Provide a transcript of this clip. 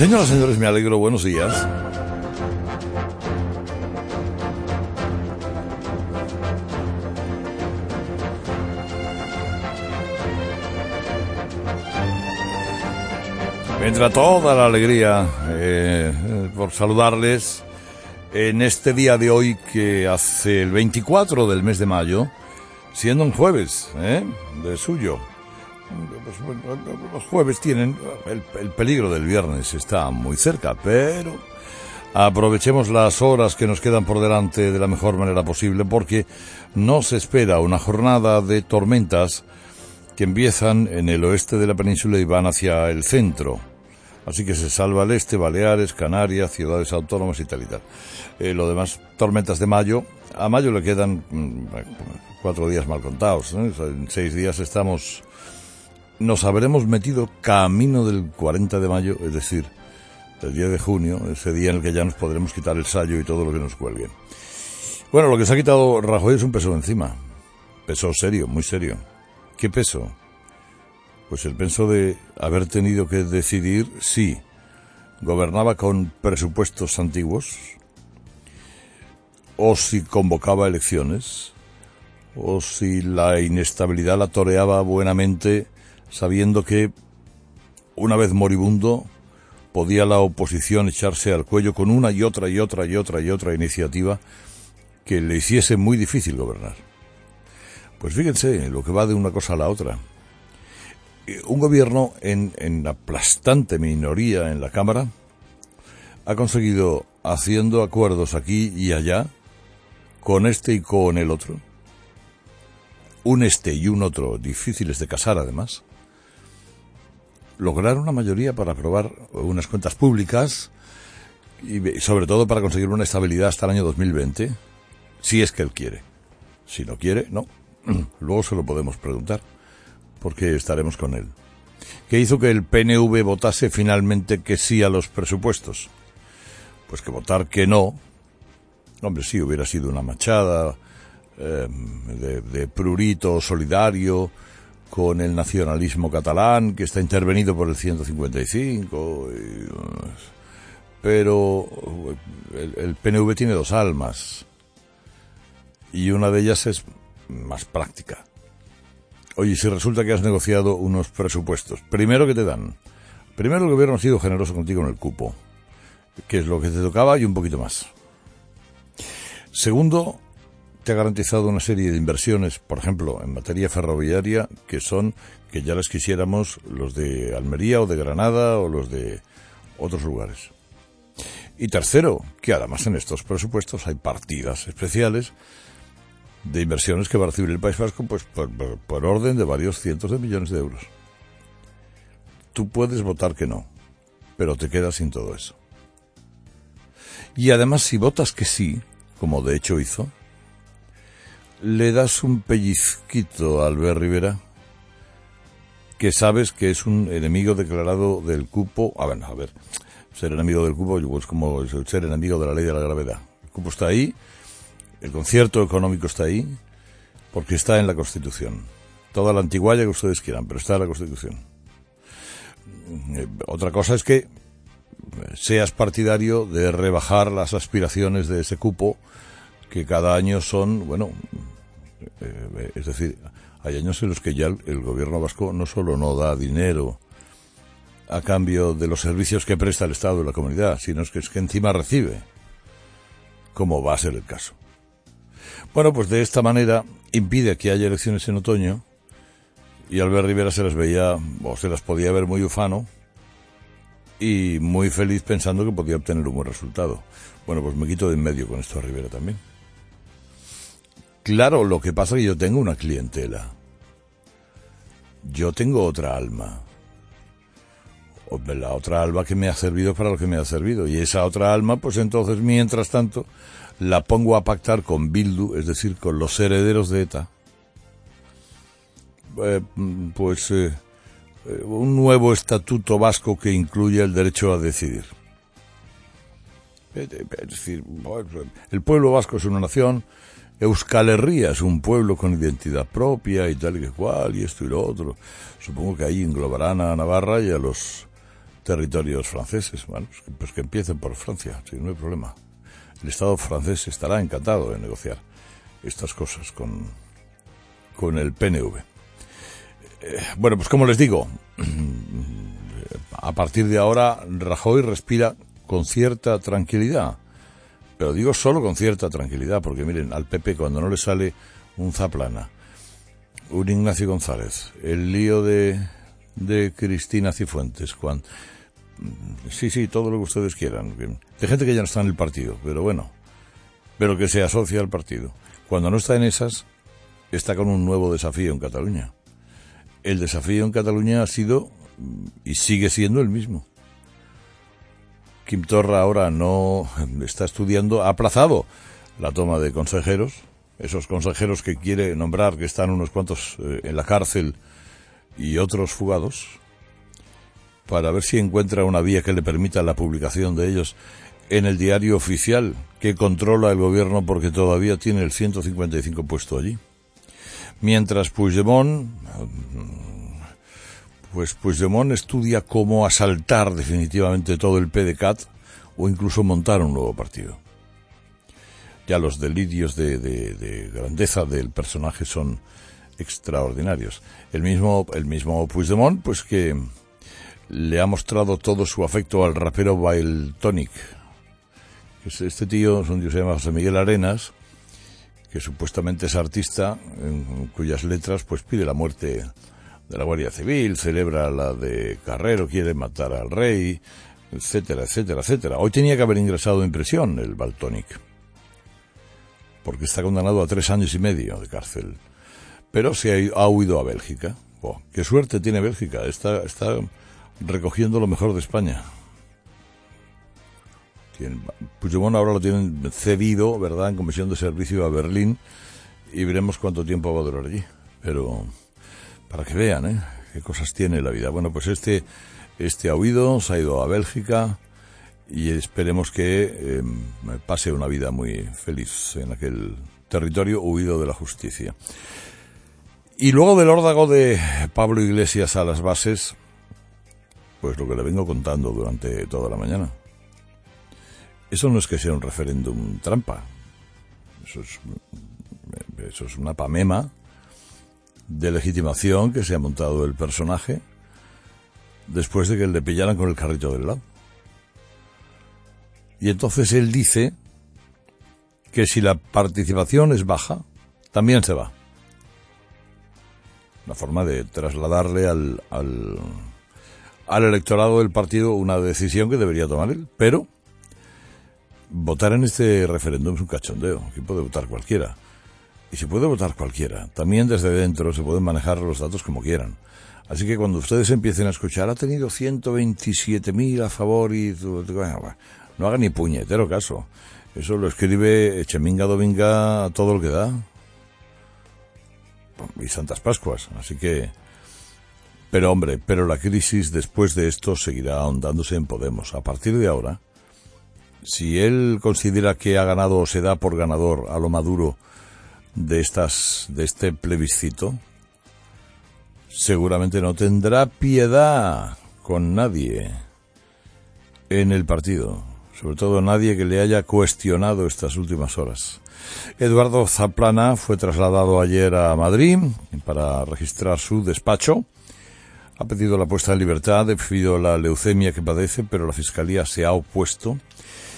Señoras y señores, me alegro, buenos días. Me entra toda la alegría por saludarles en este día de hoy que hace el 24 del mes de mayo, siendo un jueves, de suyo. Los jueves tienen el peligro del viernes, está muy cerca, pero aprovechemos las horas que nos quedan por delante de la mejor manera posible, porque nos espera una jornada de tormentas que empiezan en el oeste de la península y van hacia el centro. Así que se salva el este, Baleares, Canarias, ciudades autónomas y tal y tal. Lo demás, tormentas de mayo. A mayo le quedan 4 días mal contados, ¿no? En 6 días nos habremos metido camino del 40 de mayo, es decir, del 10 de junio, ese día en el que ya nos podremos quitar el sayo y todo lo que nos cuelgue. Bueno, lo que se ha quitado Rajoy es un peso encima. Peso serio, muy serio. ¿Qué peso? Pues el peso de haber tenido que decidir si gobernaba con presupuestos antiguos, o si convocaba elecciones, o si la inestabilidad la toreaba buenamente, sabiendo que, una vez moribundo, podía la oposición echarse al cuello con una y otra iniciativa que le hiciese muy difícil gobernar. Pues fíjense lo que va de una cosa a la otra. Un gobierno en aplastante minoría en la Cámara ha conseguido, haciendo acuerdos aquí y allá, con este y con el otro, un este y un otro difíciles de casar además, lograr una mayoría para aprobar unas cuentas públicas y sobre todo para conseguir una estabilidad hasta el año 2020, si es que él quiere. Si no quiere, no. Luego se lo podemos preguntar, porque estaremos con él. ¿Qué hizo que el PNV votase finalmente que sí a los presupuestos? Pues que votar que no, hombre, sí, hubiera sido una machada de prurito solidario con el nacionalismo catalán, que está intervenido por el 155, pero el PNV tiene 2 almas, y una de ellas es más práctica. Oye, si resulta que has negociado unos presupuestos, primero, ¿qué te dan? Primero, el gobierno ha sido generoso contigo en el cupo, que es lo que te tocaba y un poquito más. Segundo, te ha garantizado una serie de inversiones, por ejemplo, en materia ferroviaria, que ya les quisiéramos los de Almería o de Granada o los de otros lugares. Y tercero, que además en estos presupuestos hay partidas especiales de inversiones que va a recibir el País Vasco, pues por orden de varios cientos de millones de euros. Tú puedes votar que no, pero te quedas sin todo eso. Y además, si votas que sí, como de hecho hizo, le das un pellizquito a Albert Rivera, que sabes que es un enemigo declarado del cupo. A ver, ser enemigo del cupo es como ser enemigo de la ley de la gravedad. El cupo está ahí, el concierto económico está ahí, porque está en la Constitución. Toda la antigualla que ustedes quieran, pero está en la Constitución. Otra cosa es que seas partidario de rebajar las aspiraciones de ese cupo, que cada año son, es decir, hay años en los que ya el gobierno vasco no solo no da dinero a cambio de los servicios que presta el Estado y la comunidad, sino es que encima recibe, como va a ser el caso. Bueno, pues de esta manera impide que haya elecciones en otoño, y Albert Rivera se las veía, o se las podía ver muy ufano y muy feliz pensando que podía obtener un buen resultado. Bueno, pues me quito de en medio con esto a Rivera también. Claro, lo que pasa es que yo tengo una clientela. Yo tengo otra alma. La otra alma que me ha servido para lo que me ha servido. Y esa otra alma, pues entonces, mientras tanto, la pongo a pactar con Bildu, es decir, con los herederos de ETA. Un nuevo estatuto vasco que incluya el derecho a decidir. Es decir, el pueblo vasco es una nación, Euskal Herria es un pueblo con identidad propia y tal y que cual, y esto y lo otro. Supongo que ahí englobarán a Navarra y a los territorios franceses. Bueno, pues que empiecen por Francia, sí, no hay problema. El Estado francés estará encantado de negociar estas cosas con el PNV. Bueno, pues como les digo, a partir de ahora Rajoy respira con cierta tranquilidad. Pero digo solo con cierta tranquilidad, porque miren, al PP cuando no le sale un Zaplana, un Ignacio González, el lío de Cristina Cifuentes, sí, todo lo que ustedes quieran, de gente que ya no está en el partido, pero bueno, pero que se asocia al partido. Cuando no está en esas, está con un nuevo desafío en Cataluña. El desafío en Cataluña ha sido y sigue siendo el mismo. Quim Torra ahora no está estudiando, ha aplazado la toma de consejeros, esos consejeros que quiere nombrar, que están unos cuantos en la cárcel y otros fugados, para ver si encuentra una vía que le permita la publicación de ellos en el diario oficial que controla el gobierno, porque todavía tiene el 155 puesto allí. Mientras Puigdemont estudia cómo asaltar definitivamente todo el PDeCAT o incluso montar un nuevo partido. Ya los delirios de grandeza del personaje son extraordinarios. El mismo Puigdemont, pues que le ha mostrado todo su afecto al rapero Valtònyc. Este tío es un tío que se llama José Miguel Arenas, que supuestamente es artista, en cuyas letras pues pide la muerte de la Guardia Civil, celebra la de Carrero, quiere matar al rey, etcétera, etcétera, etcétera. Hoy tenía que haber ingresado en prisión el Valtònyc, porque está condenado a 3 años y medio de cárcel. Pero se ha huido a Bélgica. Oh, qué suerte tiene Bélgica, está recogiendo lo mejor de España. Puigdemont ahora lo tienen cedido, ¿verdad?, en comisión de servicio a Berlín, y veremos cuánto tiempo va a durar allí. Pero para que vean, qué cosas tiene la vida. Bueno, pues este ha huido, se ha ido a Bélgica, y esperemos que pase una vida muy feliz en aquel territorio huido de la justicia. Y luego del órdago de Pablo Iglesias a las bases, pues lo que le vengo contando durante toda la mañana. Eso no es que sea un referéndum trampa. Eso es una pamema de legitimación que se ha montado el personaje después de que le pillaran con el carrito del lado. Y entonces él dice que si la participación es baja, también se va. Una forma de trasladarle al electorado del partido una decisión que debería tomar él. Pero votar en este referéndum es un cachondeo. Aquí puede votar cualquiera. Y si puede votar cualquiera, también desde dentro se pueden manejar los datos como quieran. Así que cuando ustedes empiecen a escuchar, ha tenido 127.000 a favor y... no haga ni puñetero caso. Eso lo escribe Echeminga Dominga a todo lo que da. Y Santas Pascuas. Así que... Pero la crisis después de esto seguirá ahondándose en Podemos. A partir de ahora, si él considera que ha ganado o se da por ganador a lo Maduro de este plebiscito, seguramente no tendrá piedad con nadie en el partido, sobre todo nadie que le haya cuestionado estas últimas horas. Eduardo Zaplana fue trasladado ayer a Madrid para registrar su despacho. Ha pedido la puesta en libertad debido a la leucemia que padece, pero la Fiscalía se ha opuesto.